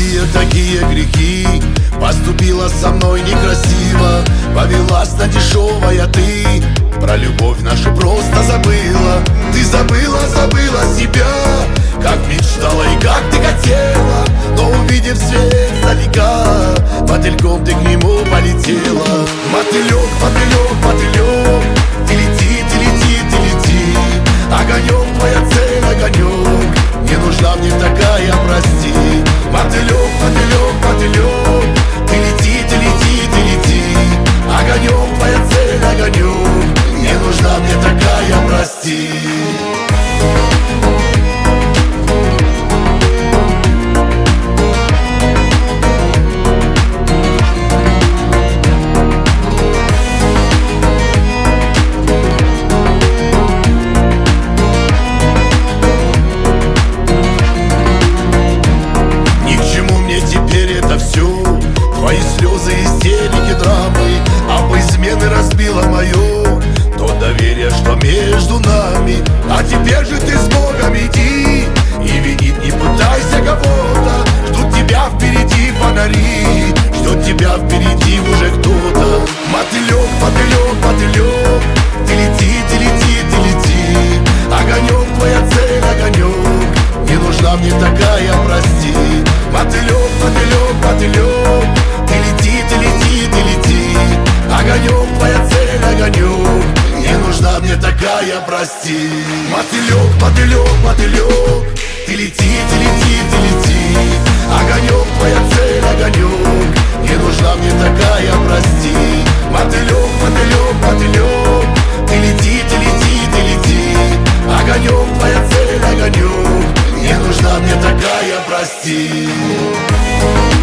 такие грехи. Поступила со мной некрасиво, повелась на дешевое ты. Про любовь нашу просто забыла. Ты забыла себя, как мечтала и как ты хотела. Но увидев свет издалека, мотыльком ты к нему полетела. Мотылек, мотылек, мотылек, ты лети, ты лети, ты лети. Огонек, твоя цель, огонек, не нужна мне такая, прости. Мотылек, мотылек, мотылек, ты лети, ты лети, ты лети. Огонек, твоя цель, огонек, не нужна мне такая, прости. Твои слезы, истерики, драмы, об измены разбила мое то доверие, что между нами. А теперь же ты с Богом иди и винить не пытайся кого-то. Ждут тебя впереди фонари, ждет тебя впереди уже кто-то. Мотылек, мотылек, мотылек, ты лети, ты лети, ты лети. Огонек, твоя цель, огонек, не нужна мне такая, прости. Мотылек, мотылек, мотылек, ты лети, ты лети, ты лети. Огонек, твоя цель, огонек, не нужна мне такая, прости. Мотылек, мотылек, мотылек, ты лети, ты лети, ты лети. Огонек, твоя цель, огонек, не нужна мне такая, прости. Мотылек, мотылек, мотылек, ты лети, ты лети, ты лети. Огонек, твоя цель, огонек, не нужна мне такая, прости.